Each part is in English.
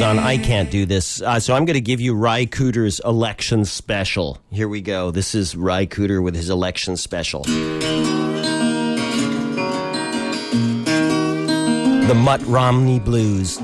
John, I can't do this. So I'm going to give you Ry Cooder's election special. Here we go. This is Ry Cooder with his election special. The Mutt Romney Blues.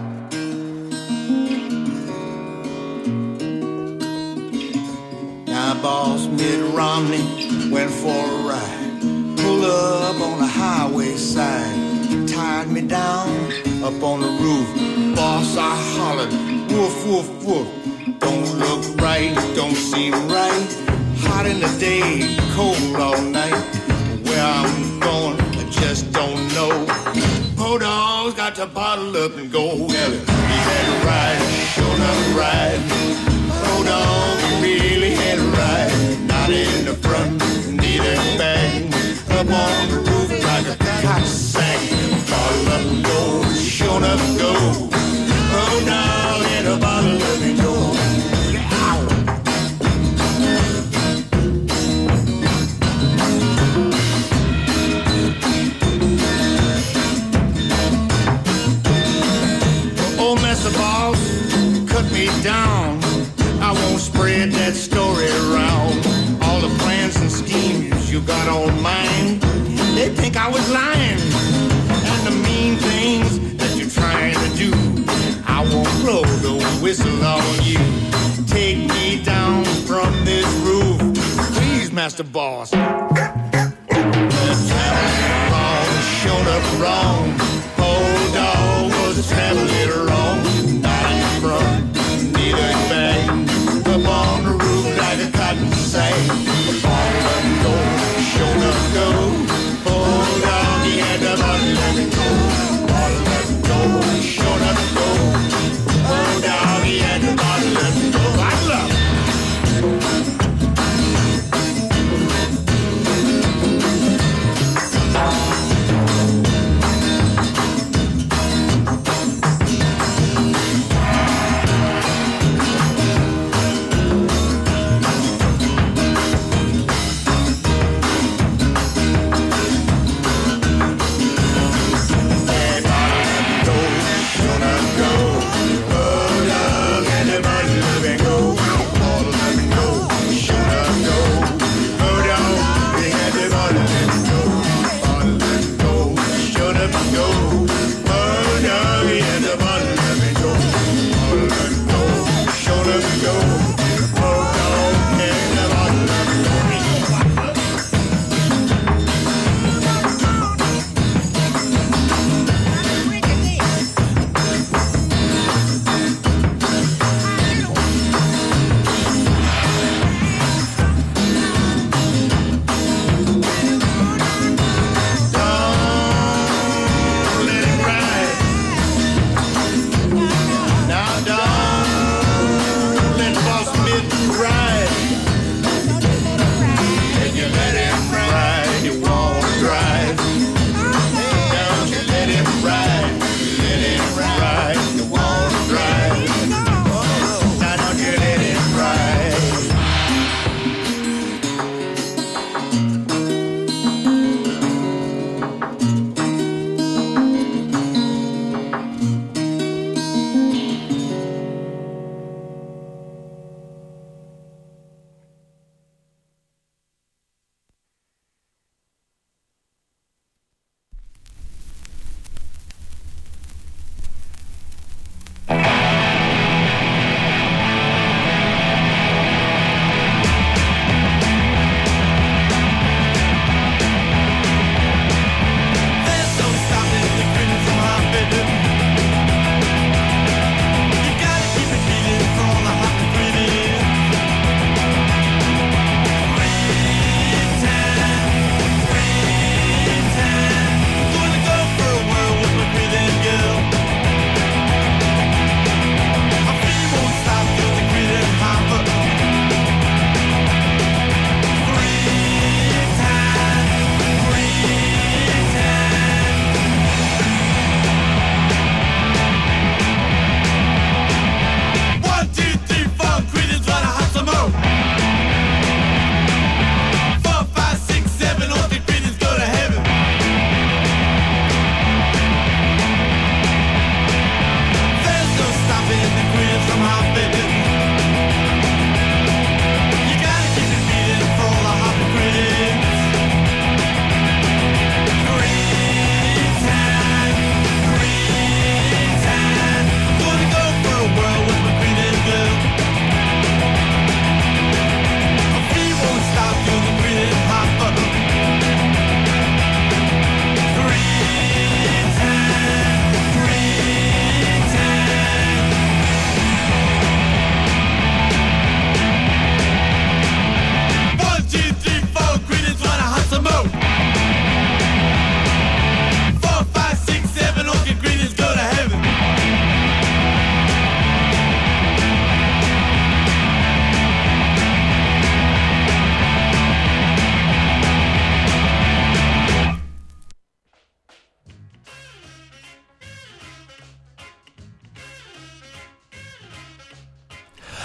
Now, boss, Mitt Romney went for a ride. Pulled up on the highway side. Tied me down up on the roof. Boss, I hollered, woof, woof, woof. Don't look right, don't seem right. Hot in the day, cold all night. Where I'm going, I just don't know. Poor dog's got to bottle up and go. Well, he had a ride, sure enough ride. Poor dog really had a ride. Not in the front, neither back. Up on the roof like a cock sack. Bottle up and go, sure enough go. Poor dog had a bottle up and go. The boss cut me down. I won't spread that story around. All the plans and schemes you got on mine, they think I was lying. And the mean things that you're trying to do, I won't blow the whistle on you. Take me down from this roof, please, Master Boss. The traveling wrong, shown up wrong. Old dog was traveling wrong. Not in the front, neither in back. Up on the roof like a cotton sack. Bottle up and go, shown up go. Old dog, he had the bottle up and go. Bottle up and go, shown up go. Old dog, he had the bottle up and go. Bottle up.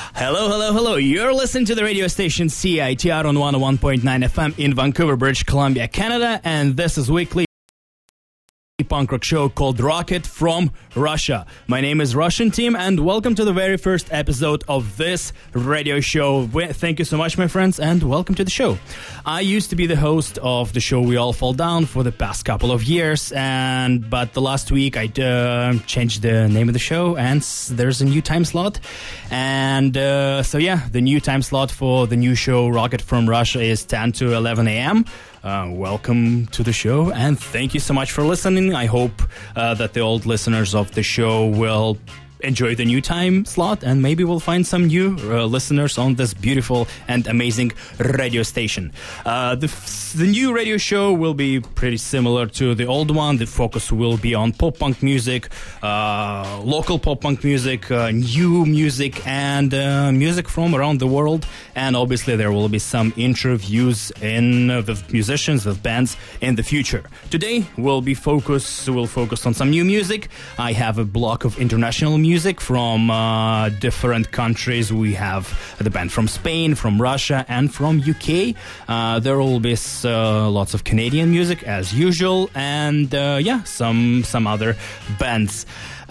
Hello. You're listening to the radio station CITR on 101.9 FM in Vancouver, British Columbia, Canada, and this is weekly punk rock show called Rocket from Russia. My name is Russian Team, and welcome to the very first episode of this radio show. Thank you so much, my friends, and welcome to the show. I used to be the host of the show We All Fall Down for the past couple of years, but the last week I changed the name of the show, and there's a new time slot. And the new time slot for the new show Rocket from Russia is 10 to 11 a.m. Welcome to the show, and thank you so much for listening. I hope that the old listeners of the show will enjoy the new time slot, and maybe we'll find some new listeners on this beautiful and amazing radio station. The new radio show will be pretty similar to the old one. The focus will be on pop-punk music, local pop-punk music, new music, and music from around the world. And obviously there will be some interviews with musicians, with bands in the future. Today we'll focus on some new music. I have a block of international music from different countries. We have the band from Spain, from Russia, and from UK. There will be lots of Canadian music as usual, and some other bands.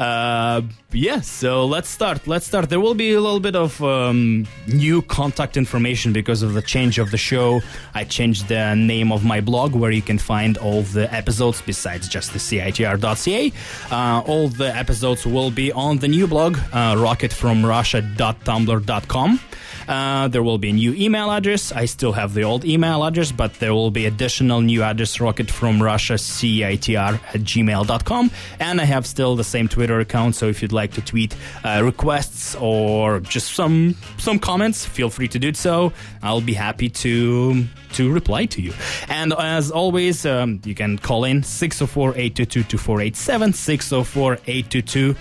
So let's start. There will be a little bit of new contact information because of the change of the show. I changed the name of my blog, where you can find all the episodes besides just the CITR.ca. All the episodes will be on the new blog, rocketfromrussia.tumblr.com. There will be a new email address. I still have the old email address, but there will be additional new address, rocketfromrussiacitr@gmail.com. And I have still the same Twitter account, so if you'd like to tweet requests or just some comments, feel free to do so. I'll be happy to reply to you. And as always, you can call in 604-822-2487, 604-822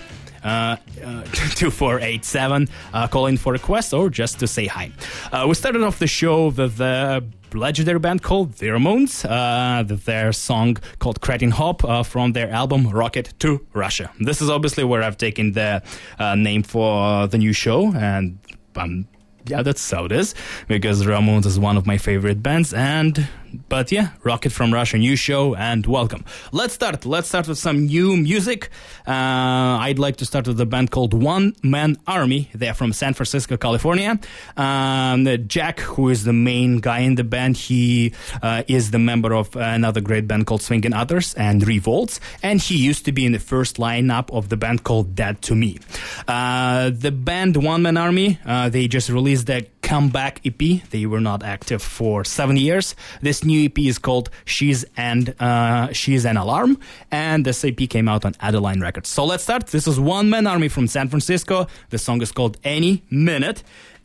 2487, call in for requests or just to say hi. We started off the show with the legendary band called The Ramones, their song called Cretin Hop from their album Rocket to Russia. This is obviously where I've taken the name for the new show, and that's how it is, because Ramones is one of my favorite bands. Rocket from Russia, new show, and welcome. Let's start with some new music. I'd like to start with a band called One Man Army. They're from San Francisco, California. Jack, who is the main guy in the band, he is the member of another great band called Swingin' Utters and Revolts, and he used to be in the first lineup of the band called Dead to Me. The band One Man Army, they just released their comeback EP. They were not active for 7 years. This new EP is called She's an Alarm, and this EP came out on Adeline Records. So let's start. This is One Man Army from San Francisco. The song is called Any Minute,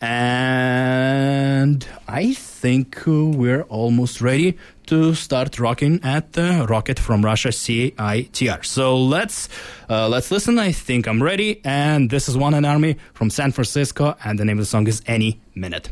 and I think we're almost ready to start rocking at the Rocket from Russia CITR. So let's listen. I think I'm ready, and this is One Man Army from San Francisco, and the name of the song is Any Minute.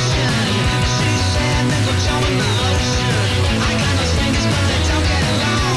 I got no fingers, but they don't get along.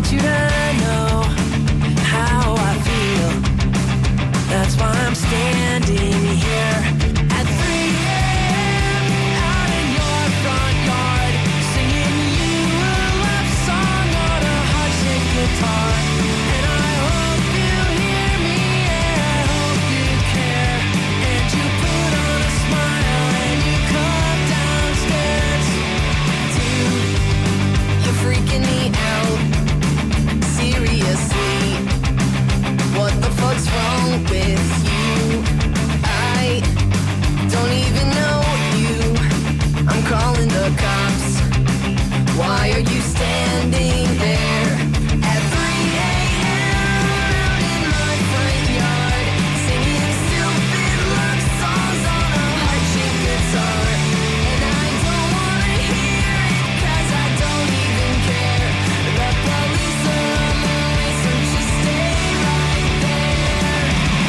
want you to know how I feel. That's why I'm standing here at 3 a.m. out in your front yard, singing you a love song on a heart-shaped guitar. And I hope you hear me, and I hope you care. And you put on a smile and you come downstairs. Dude, you're freaking me out. Seriously, what the fuck's wrong with you? I don't even know you. I'm calling the cops. Why are you standing there at 3 a.m. out in my front yard, singing stupid love songs on a heart-shaped guitar? And I don't wanna hear it, 'cause I don't even care. The police are on the way, so just stay right there.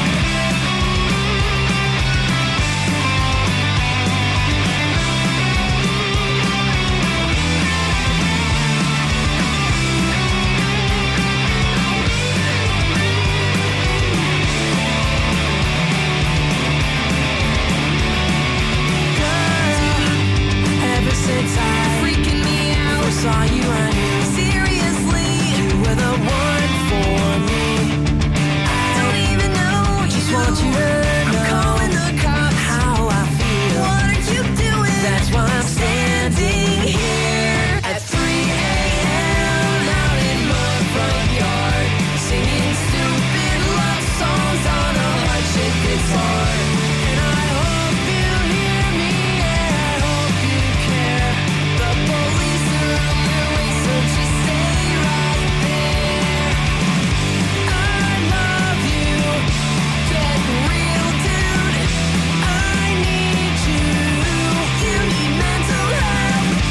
Ever since I freaking me out saw you, I knew seriously you were the one for me. I don't even know you. Just want you to know. I'm calling the cops. How I feel. What are you doing? That's why I'm standing here at 3 a.m. out in my front yard, singing stupid love songs on a heart-shaped guitar. And I hope you hear me, and I hope you care. The police are on their way, so just stay right there. I love you. Get real, dude. I need you. You need mental health.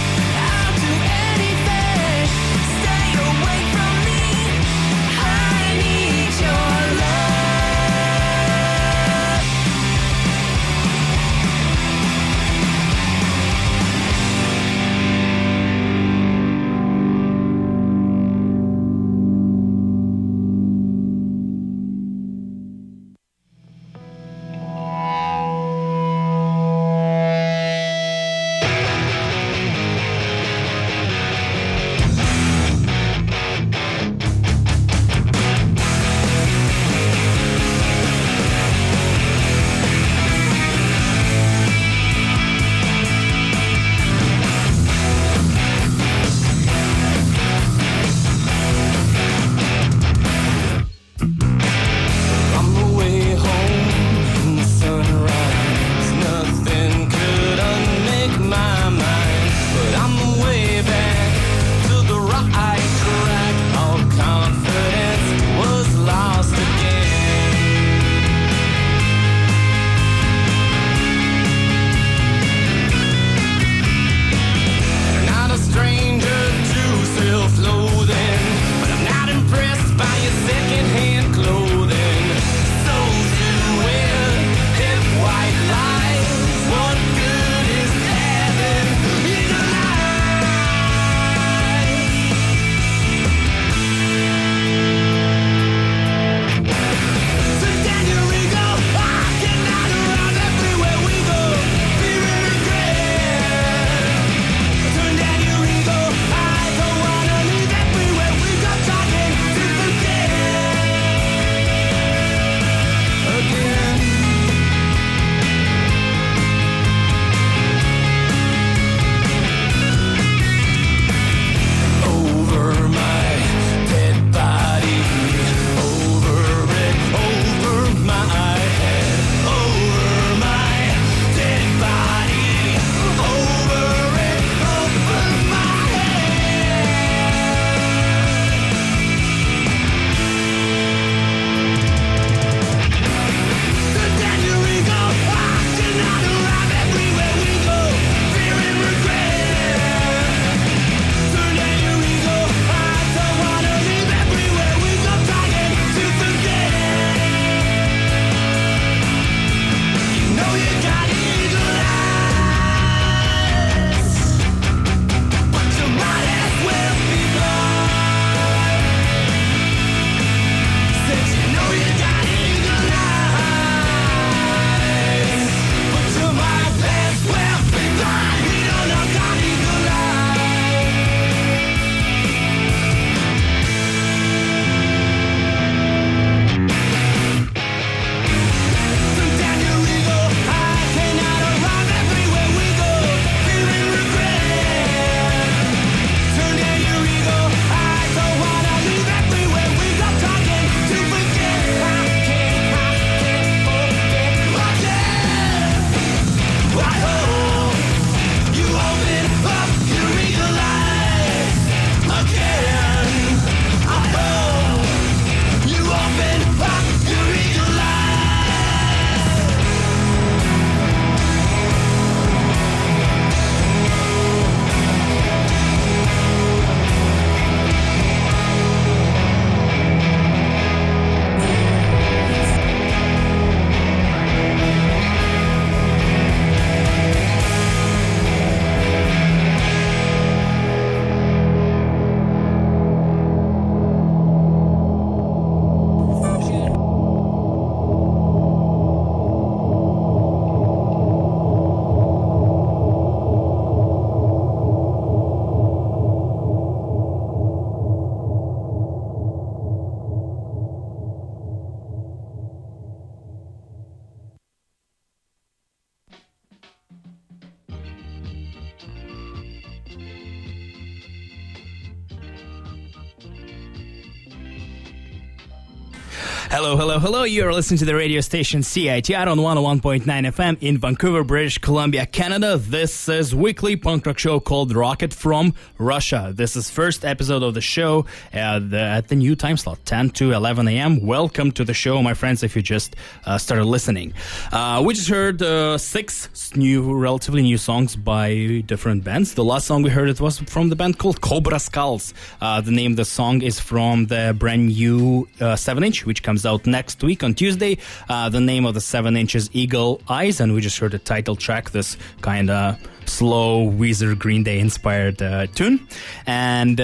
Hello, hello, hello. You're listening to the radio station CITR on 101.9 FM in Vancouver, British Columbia, Canada. This is weekly punk rock show called Rocket from Russia. This is first episode of the show at the new time slot, 10 to 11 a.m. Welcome to the show, my friends, if you just started listening. We just heard 6 relatively new songs by different bands. The last song we heard, it was from the band called Cobra Skulls. The name of the song is from the brand new 7-inch, which comes out next week on Tuesday. The name of the 7-inch is Eagle Eyes, and we just heard the title track, this kind of slow Weezer Green Day inspired tune, and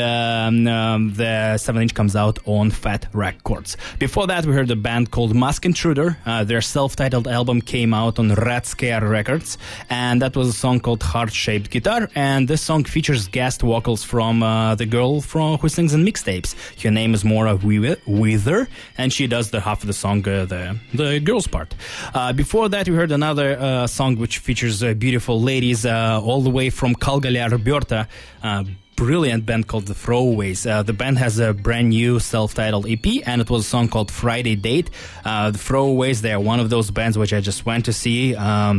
the 7-inch comes out on Fat Records. Before that we heard a band called Mask Intruder. Their self-titled album came out on Red Scare Records, and that was a song called Heart-Shaped Guitar, and this song features guest vocals from the girl who sings in mixtapes. Her name is Maura Weather, and she does the half of the song, the girl's part. Before that we heard another song which features beautiful ladies all the way from Calgary, Alberta. Brilliant band called The Throwaways. The band has a brand new self-titled EP, and it was a song called Friday Date. The Throwaways, they are one of those bands which I just went to see.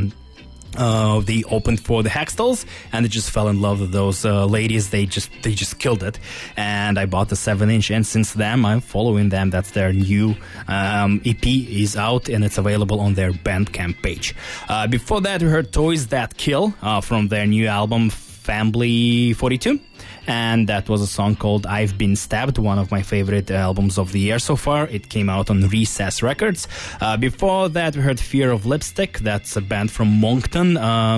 They opened for the Hextals, and I just fell in love with those ladies. They just killed it, and I bought the 7-inch, and since then I'm following them. That's their new EP is out, and it's available on their Bandcamp page. Before that we heard Toys That Kill from their new album Family 42, and that was a song called I've Been Stabbed, one of my favorite albums of the year so far. It came out on Recess Records. Before that we heard Fear of Lipstick. That's a band from Moncton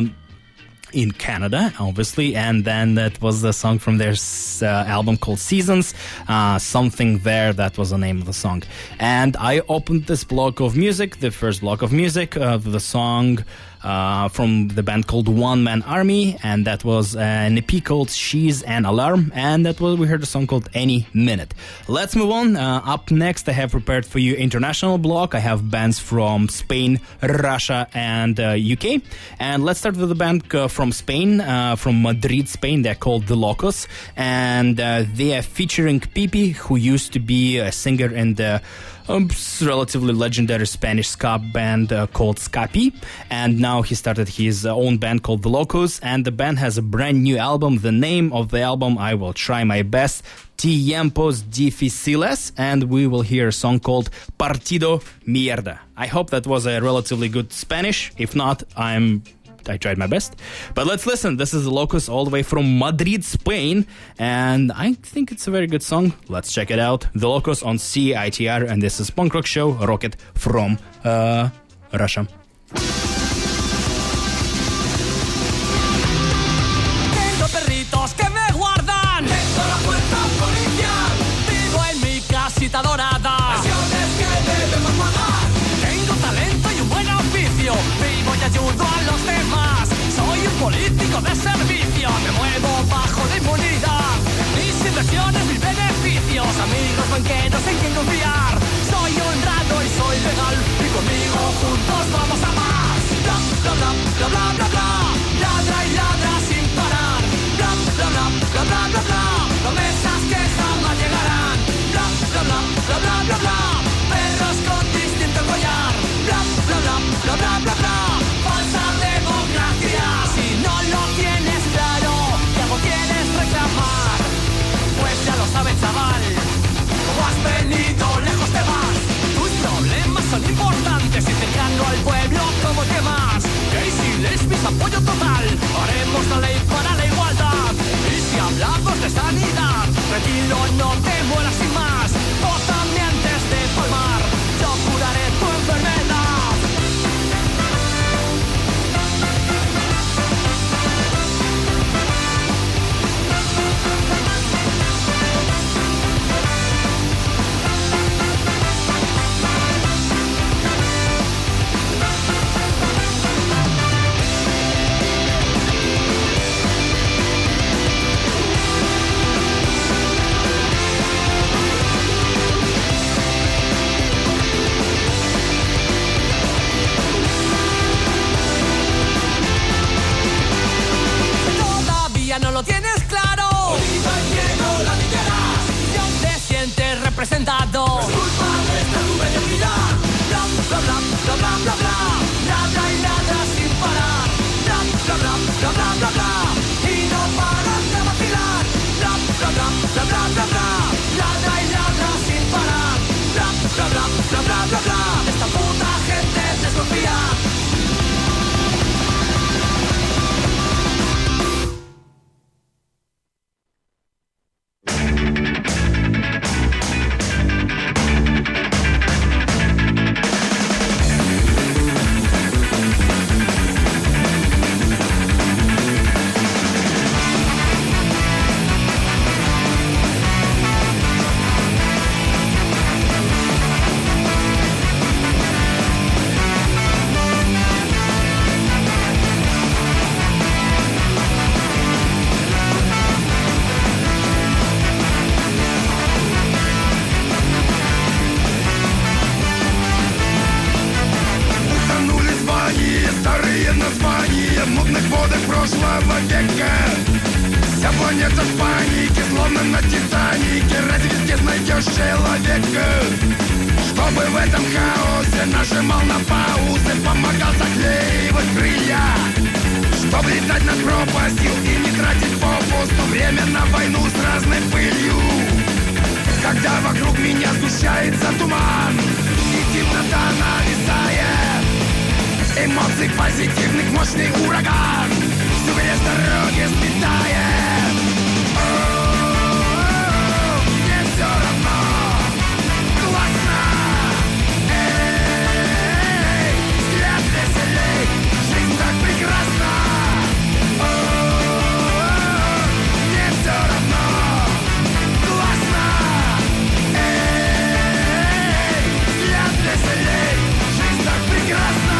in Canada, obviously, and then that was the song from their album called Seasons. Something There, that was the name of the song. And I opened this block of music, the first block of music, the song from the band called One Man Army, and that was an EP called She's an Alarm, and that was, we heard a song called Any Minute. Let's move on. Up next I have prepared for you international block. I have bands from Spain, Russia, and UK, and let's start with the band from Spain, from Madrid, Spain. They're called The Locos, and they are featuring Pipi, who used to be a singer in the relatively legendary Spanish ska band called Scapi, and now he started his own band called The Locos, and the band has a brand new album. The name of the album, I will try my best, Tiempos Difíciles, and we will hear a song called Partido Mierda. I hope that was a relatively good Spanish. If not, I tried my best. But let's listen. This is The Locos all the way from Madrid, Spain, and I think it's a very good song. Let's check it out. The Locos on CITR, and this is Punk Rock Show, Rocket from Russia. Tengo perritos que me guardan. Tengo la puerta policial. Vivo en mi casita dorada. Pensiones que debemos pagar. Tengo talento y un buen oficio. Vivo y ayudo a los demás. Soy un político de servicio. Me muevo bajo la inmunidad. Mis inversiones, mis beneficios. Amigos banqueros en quien confiar. Soy honrado y soy legal. Y conmigo juntos vamos a más. Bla, bla, bla, bla, bla, bla, bla. Ladra y ladra sin parar. Bla, bla, bla, bla, bla, bla, bla. Promesas que jamás llegarán. Bla, bla, bla, bla, bla, bla, bla. Perros con distinto collar. Bla, bla, bla, bla, bla, bla, bla. Falsa democracia. Si no lo tienes claro, ¿qué algo quieres reclamar? Pues ya lo sabes, chaval. Como has venido, lejos te vas. Tus problemas son importantes y cercano al pueblo como que más. Gays y lesbis, apoyo total. Haremos la ley para la igualdad. Y si hablamos de sanidad, tranquilo, no te mueras sin más. Vótame antes de palmar. Yo curaré tu enfermedad. No lo tienes claro. Oliva y ciego la lideras. Si aún te sientes representado, es culpa nuestra tu mediocridad. тонется в панике, словно на Титанике. Разве здесь найдешь человека, чтобы в этом хаосе нажимал на паузы, помогал заклеивать крылья, чтобы летать над пропастью и не тратить попусту время на войну с разной пылью. Когда вокруг меня сгущается туман и темнота нависает, эмоций позитивных мощный ураган всю грязь дороги сметает. Мне все равно, классно. Эй, взгляд веселей, жизнь так прекрасна. Мне все равно, классно. Эй, взгляд веселей, жизнь так прекрасна.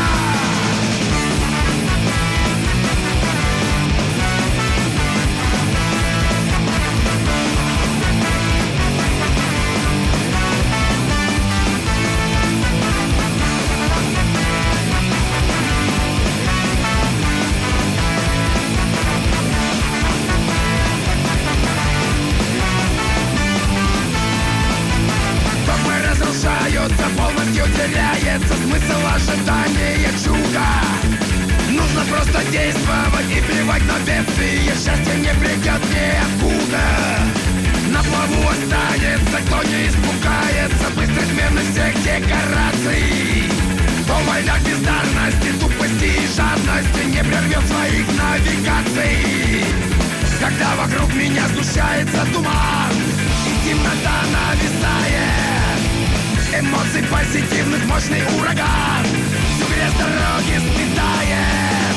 Полностью теряется смысл ожидания чуда. Нужно просто действовать и плевать на бедствие. Счастье не придет ниоткуда. На плаву останется, кто не испугается быстрой смены всех декораций. То война бездарности, тупости и жадности не прервет своих навигаций. Когда вокруг меня сгущается туман и темнота нависает, эмоций позитивных мощный ураган всю грязь дороги сметает.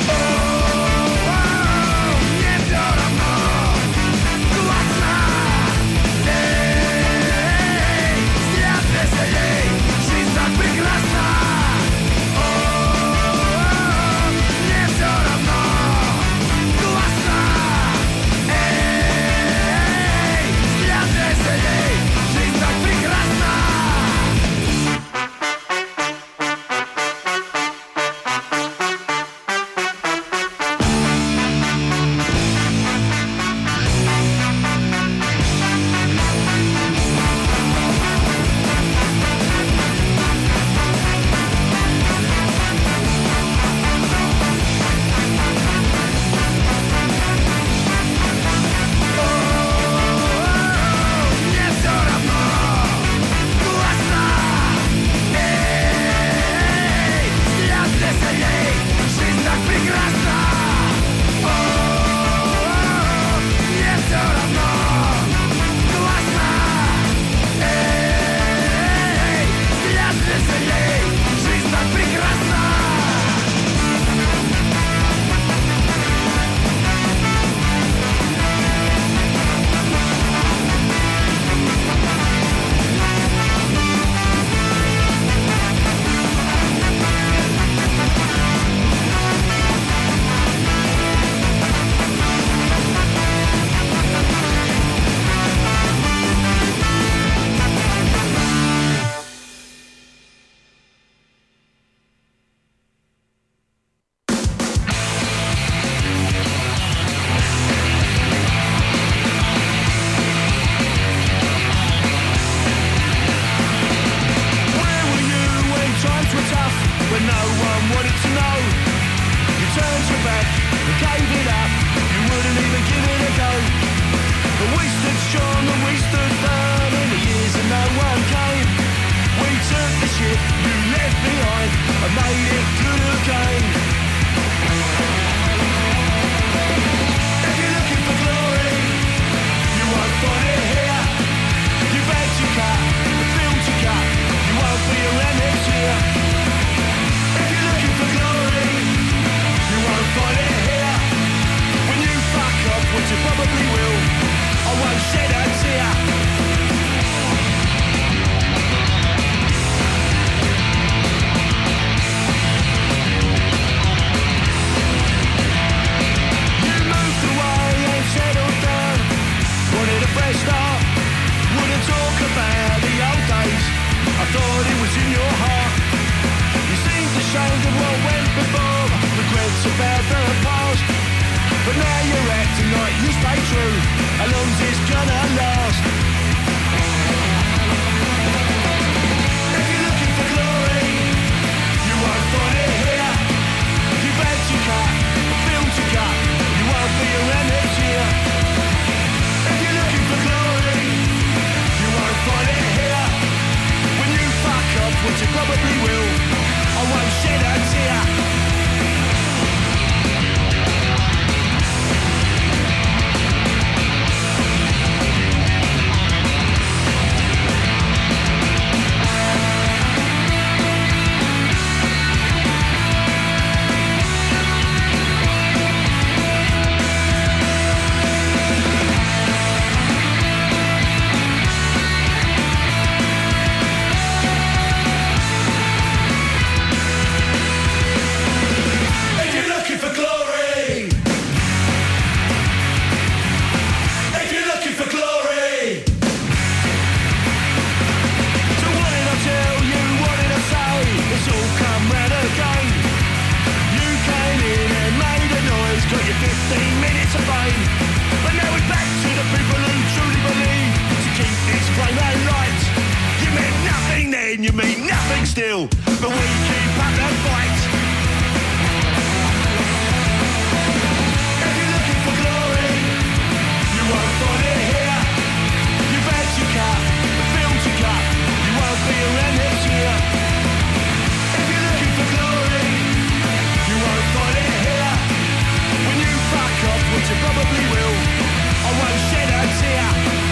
Мне все равно, классно. Эй, взгляд веселей, жизнь так прекрасна. Мне все равно, классно. Эй, взгляд веселей, жизнь так прекрасна. true. How long's this gonna last? If you're looking for glory, you won't find it here. You've had to cut, a film to cut, you won't be around next year. If you're looking for glory, you won't find it here. When you fuck up, which you probably will, I won't shed a tear. You mean nothing still, but we keep up the fight. If you're looking for glory, you won't find it here. You've had to cut, the film to cut, you won't be around next year. If you're looking for glory, you won't find it here. When you fuck off, which you probably will, I won't shed a tear.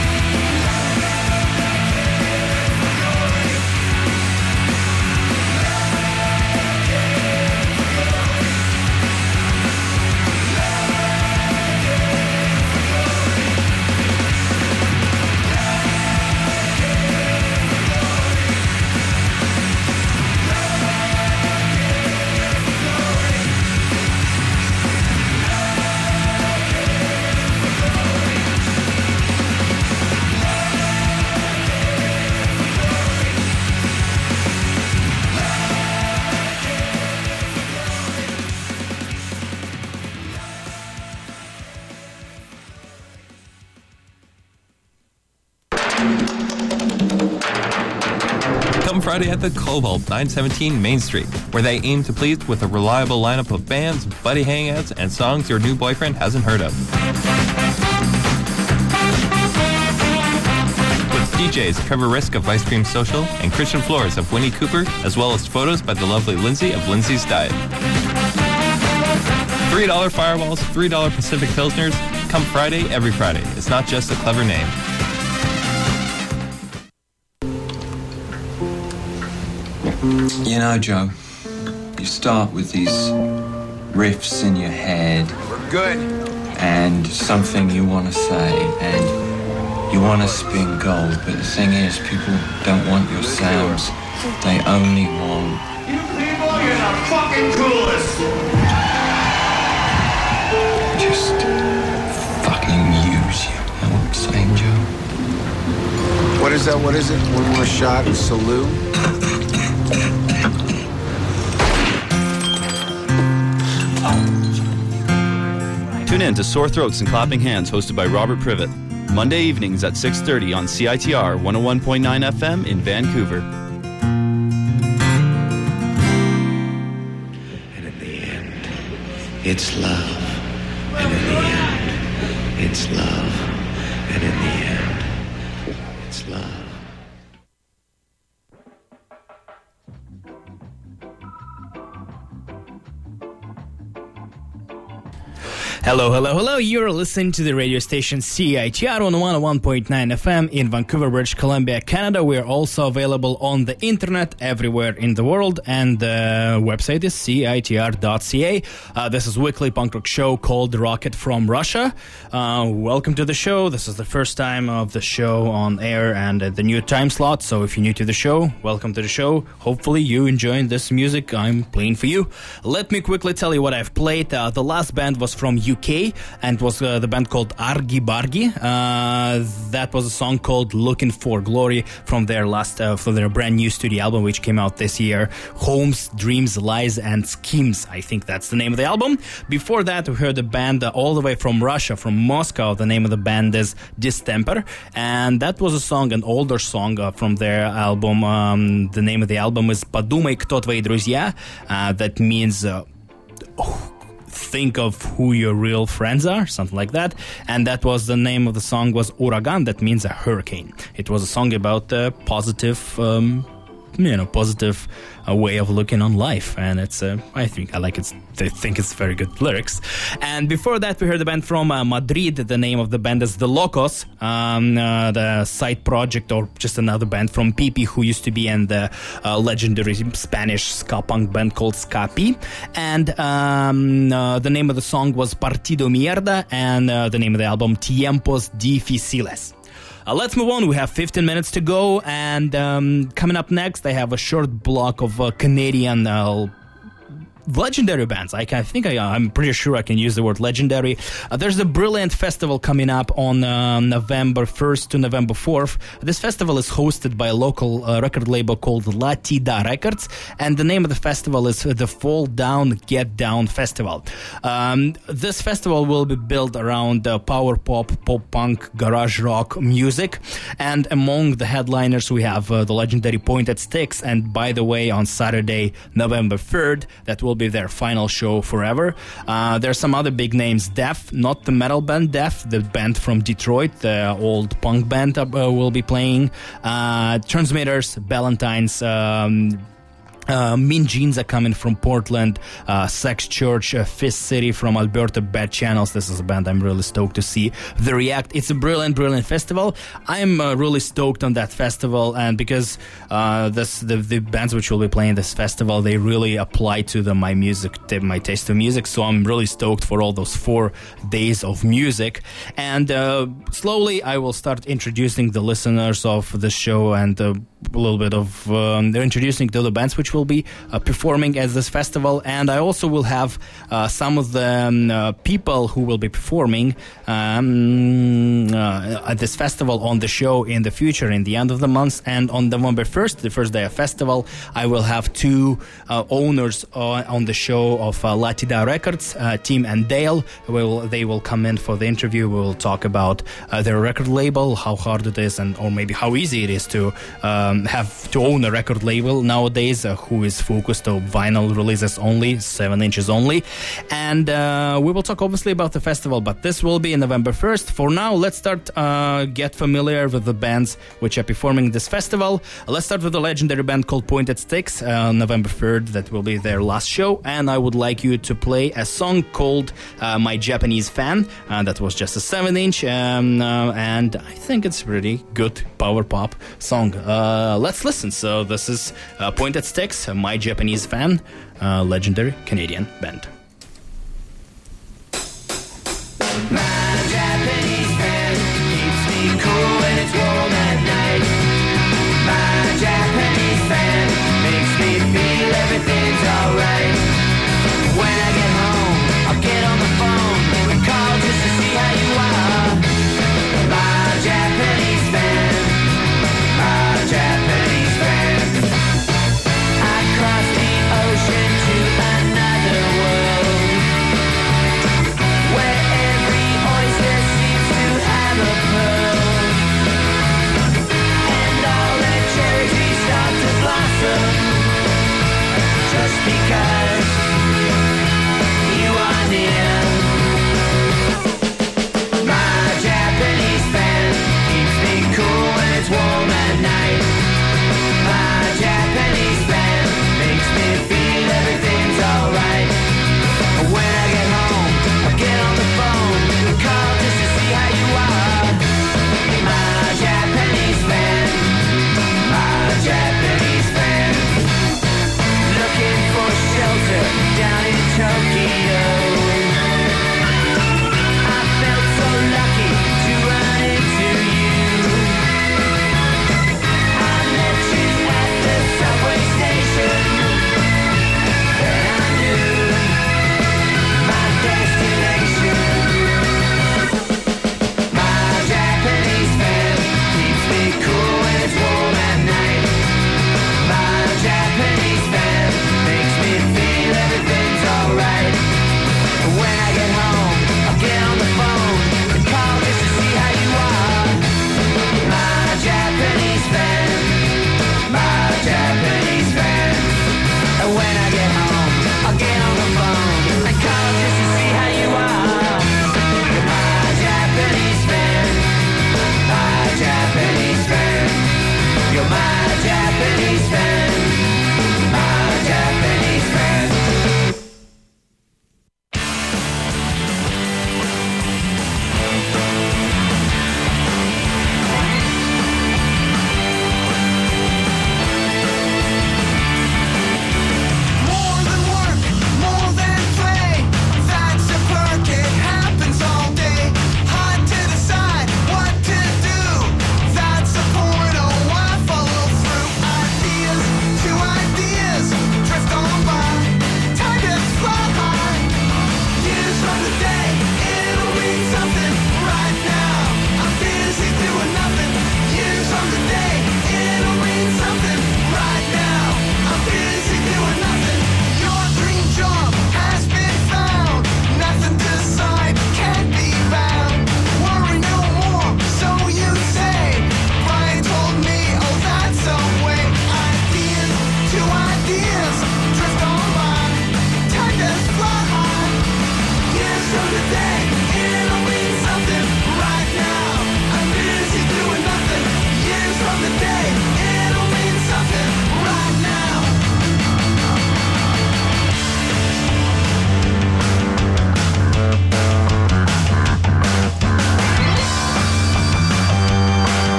Friday at the Cobalt, 917 Main Street, where they aim to please with a reliable lineup of bands, buddy hangouts, and songs your new boyfriend hasn't heard of. With DJs Trevor Risk of Ice Cream Social and Christian Flores of Winnie Cooper, as well as photos by the lovely Lindsay of Lindsay's Diet. $3 Fireballs, $3 Pacific Pilsners. Come Friday, every Friday. It's not just a clever name. You know, Joe, you start with these riffs in your head. We're good. And something you want to say, and you want to spin gold, but the thing is, people don't want your sounds. They only want... You people, you're the fucking coolest! Just fucking use you. Know what I'm saying, Joe? What is that? What is it? One more shot and salute? Tune in to Sore Throats and Clapping Hands, hosted by Robert Privet. Monday evenings at 6:30 on CITR 101.9 FM in Vancouver. And in the end, it's love. And in the end, it's love. And in the end, it's love. Hello, hello, hello. You're listening to the radio station CITR on 101.9 FM in Vancouver, British Columbia, Canada. We are also available on the internet everywhere in the world, and the website is CITR.ca. This is a weekly punk rock show called Rocket from Russia. Welcome to the show. This is the first time of the show on air and at the new time slot. So if you're new to the show, welcome to the show. Hopefully you enjoying this music I'm playing for you. Let me quickly tell you what I've played. The last band was from UK. UK, and it was the band called Argy Bargy. That was a song called "Looking for Glory" from their for their brand new studio album, which came out this year. Homes, Dreams, Lies, and Schemes. I think that's the name of the album. Before that, we heard a band all the way from Russia, from Moscow. The name of the band is Distemper, and that was a song, an older song from their album. The name of the album is "Подумай, кто твои друзья." That means think of who your real friends are, something like that. And that was the name of the song was Uragan. That means a hurricane. It was a song about positive positive way of looking on life, and it's I think it's very good lyrics. And before that, we heard a band from Madrid. The name of the band is The Locos, the side project or just another band from Pipi, who used to be in the legendary Spanish ska punk band called Ska-P. And the name of the song was Partido Mierda, and the name of the album Tiempos Difíciles. Let's move on. We have 15 minutes to go, and coming up next, I have a short block of Canadian legendary bands. I'm pretty sure I can use the word legendary. There's a brilliant festival coming up on November 1st to November 4th. This festival is hosted by a local record label called La Tida Records, and the name of the festival is the Fall Down, Get Down Festival. This festival will be built around power pop, pop punk, garage rock music, and among the headliners we have the legendary Pointed Sticks, and by the way, on Saturday, November 3rd, that will be their final show forever. There's some other big names. Def, not the metal band Def, the band from Detroit, the old punk band will be playing. Transmitters, Ballantines, Mean Jeans are coming from Portland, Sex Church, Fist City from Alberta, Bad Channels. This is a band I'm really stoked to see. The React, it's a brilliant festival. I'm really stoked on that festival, and because the bands which will be playing this festival, they really apply to my my taste of music, so I'm really stoked for all those 4 days of music. And slowly I will start introducing the listeners of the show and a little bit of they're introducing to the bands which will be performing at this festival, and I also will have some of the people who will be performing at this festival on the show in the future, in the end of the month. And on November 1st, the first day of festival, I will have 2 owners on the show of La Tida Records, Tim and Dale. They will come in for the interview. We will talk about their record label, how hard it is, or maybe how easy it is to have to own a record label nowadays, who is focused on vinyl releases only, 7 inches only. And we will talk obviously about the festival, but this will be November 1st. For now, let's start get familiar with the bands which are performing this festival. Let's start with a legendary band called Pointed Sticks, November 3rd. That will be their last show, and I would like you to play a song called My Japanese Fan. That was just a 7-inch, and I think it's a pretty good power pop song. Let's listen. So this is Pointed Sticks, My Japanese Fan, legendary Canadian band. My Japanese fan keeps me cool when it's warm at night. My Japanese fan makes me feel everything's alright. When I get home, I'll get on the phone and call just to see how you are. My Japanese fan, my Japanese fan. I crossed the ocean to another world where every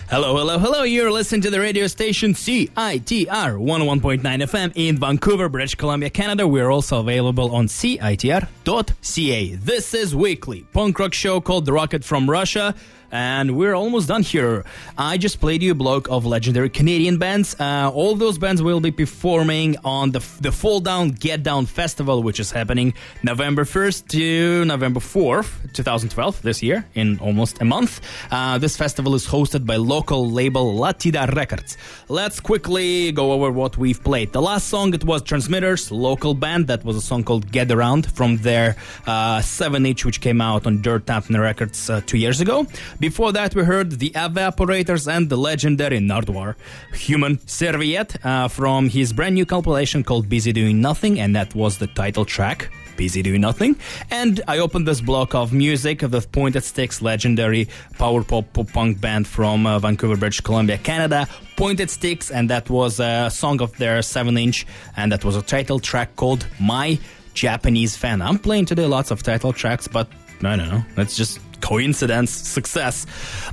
Hello, hello, hello. You're listening to the radio station CITR 101.9 FM in Vancouver, British Columbia, Canada. We're also available on CITR.ca. This is weekly punk rock show called The Rocket from Russia. And we're almost done here. I just played you a block of legendary Canadian bands. All those bands will be performing on the Fall Down, Get Down Festival, which is happening November 1st to November 4th, 2012, this year, in almost a month. This festival is hosted by local label Latida Records. Let's quickly go over what we've played. The last song, it was Transmitters, local band. That was a song called Get Around from their 7-inch, which came out on Dirt Tapner Records 2 years ago. Before that, we heard the Evaporators and the legendary Nardwar, Human Serviette, from his brand new compilation called Busy Doing Nothing, and that was the title track, Busy Doing Nothing. And I opened this block of music of the Pointed Sticks, legendary power pop punk band from Vancouver, British Columbia, Canada, Pointed Sticks, and that was a song of their 7-inch, and that was a title track called My Japanese Fan. I'm playing today lots of title tracks, but I don't know, that's just coincidence, success.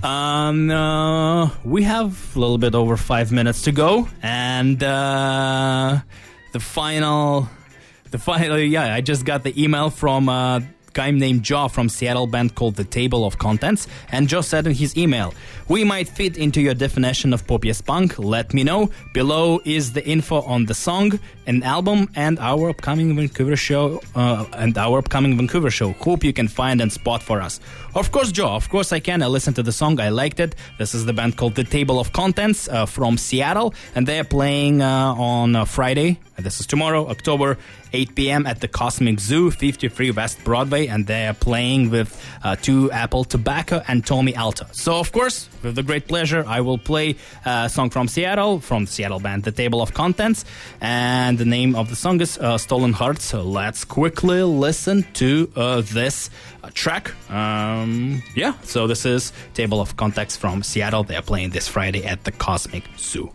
We have a little bit over 5 minutes to go, and the final, I just got the email from a guy named Joe from Seattle band called The Table of Contents, and Joe said in his email, "We might fit into your definition of pop punk. Let me know. Below is the info on the song, an album, and our upcoming Vancouver show. Hope you can find and spot for us." Of course, Joe. Of course, I can. I listened to the song. I liked it. This is the band called The Table of Contents from Seattle, and they're playing on Friday. This is tomorrow, October 8 p.m. at the Cosmic Zoo, 53 West Broadway, and they're playing with 2 Apple Tobacco and Tommy Alto. So, of course, with the great pleasure, I will play a song from Seattle band, The Table of Contents, and the name of the song is Stolen Hearts. So let's quickly listen to this track. So this is Table of Contents from Seattle. They're playing this Friday at the Cosmic Zoo.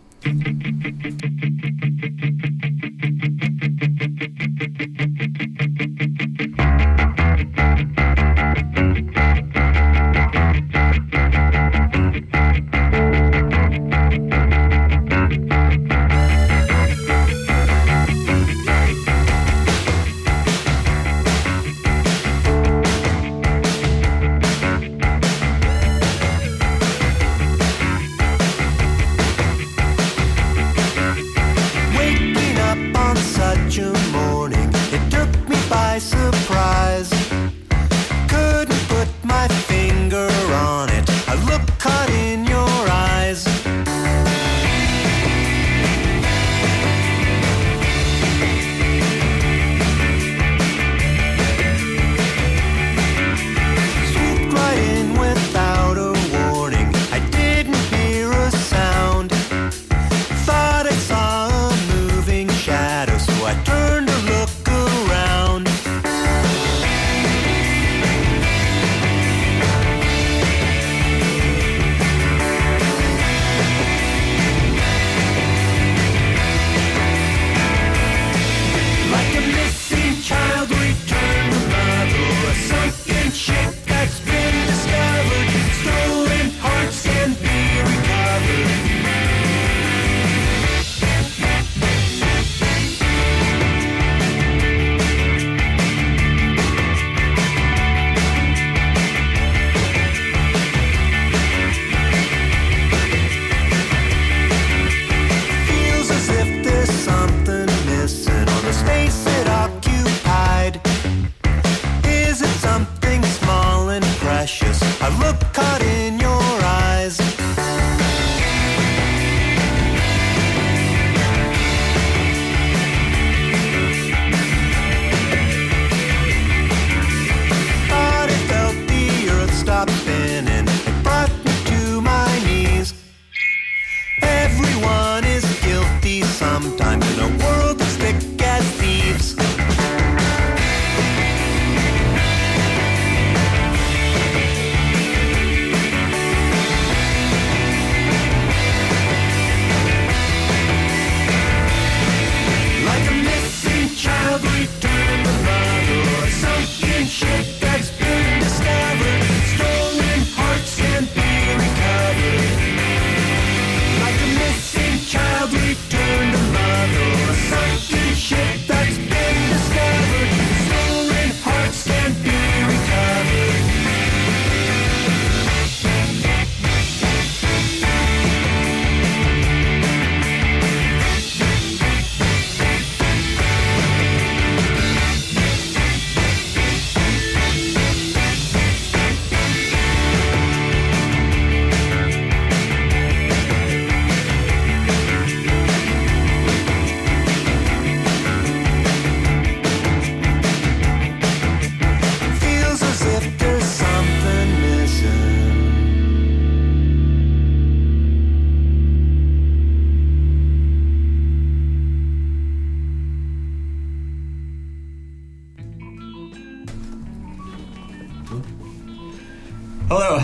Surprise, couldn't put my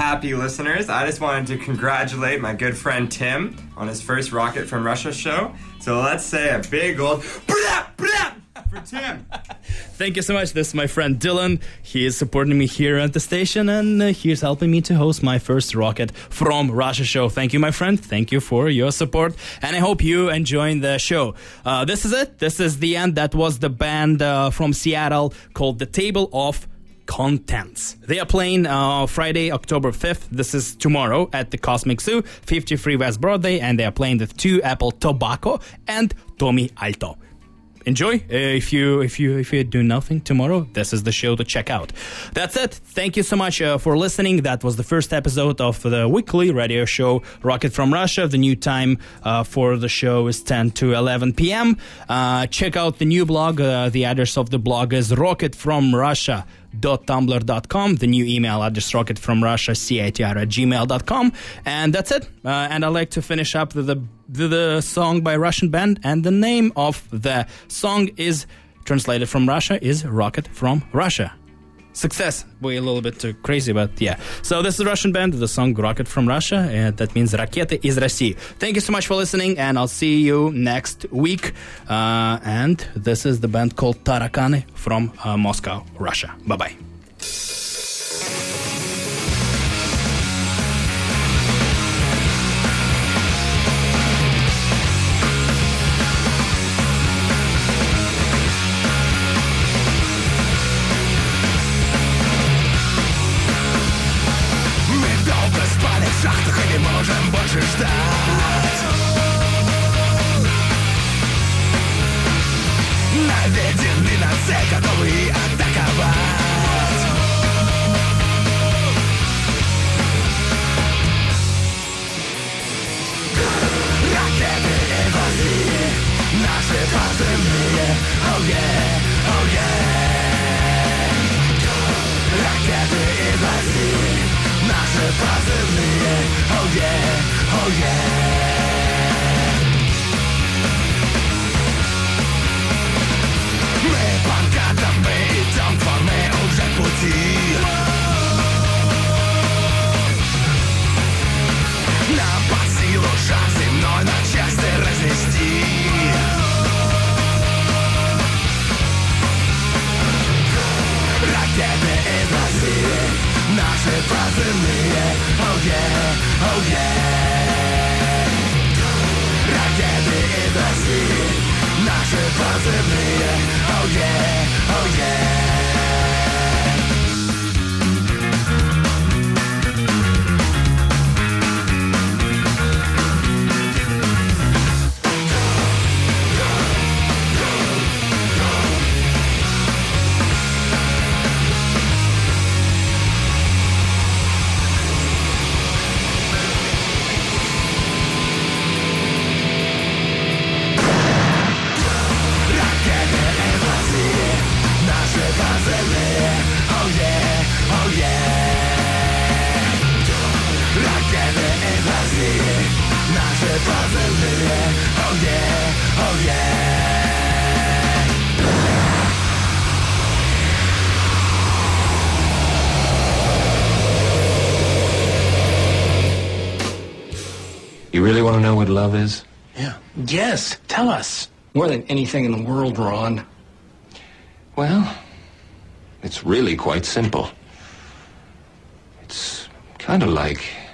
happy listeners. I just wanted to congratulate my good friend Tim on his first Rocket from Russia show. So let's say a big old brap, brap for Tim. Thank you so much. This is my friend Dylan. He is supporting me here at the station, and he's helping me to host my first Rocket from Russia show. Thank you, my friend. Thank you for your support, and I hope you enjoying the show. This is it. This is the end. That was the band from Seattle called The Table of Contents. They are playing Friday, October 5th. This is tomorrow at the Cosmic Zoo, 53 West Broadway, and they are playing with 2 Apple Tobacco and Tommy Alto. Enjoy. If you do nothing tomorrow, this is the show to check out. That's it. Thank you so much for listening. That was the first episode of the weekly radio show Rocket from Russia. The new time for the show is 10 to 11 p.m. Check out the new blog. The address of the blog is rocketfromrussia.tumblr.com. The new email address rocketfromrussia@citr@gmail.com. And that's it. And I'd like to finish up with the song by Russian band, and the name of the song is translated from Russia is Rocket from Russia. Success. We're a little bit too crazy, but yeah. So this is Russian band, the song Rocket from Russia, and that means Ракеты из России. Thank you so much for listening, and I'll see you next week. And this is the band called Tarakаны from Moscow, Russia. Bye-bye. Не можем больше ждать. Наведены на цель, готовы атаковать. Ракеты из России, наши позывные. Oh yeah, oh yeah. Ракеты из России, наши позывные. Oh yeah, oh yeah. Мы планкадом, мы идем к форме уже в пути. Нам под силу шаг земной на части разнести. Ракеты из России, наши позывные. Oh yeah, oh yeah. Ракеты из России, наши позывные. Oh yeah, oh yeah. You really want to know what love is? Yeah. Yes, tell us. More than anything in the world, Ron. Well, it's really quite simple. It's kind of like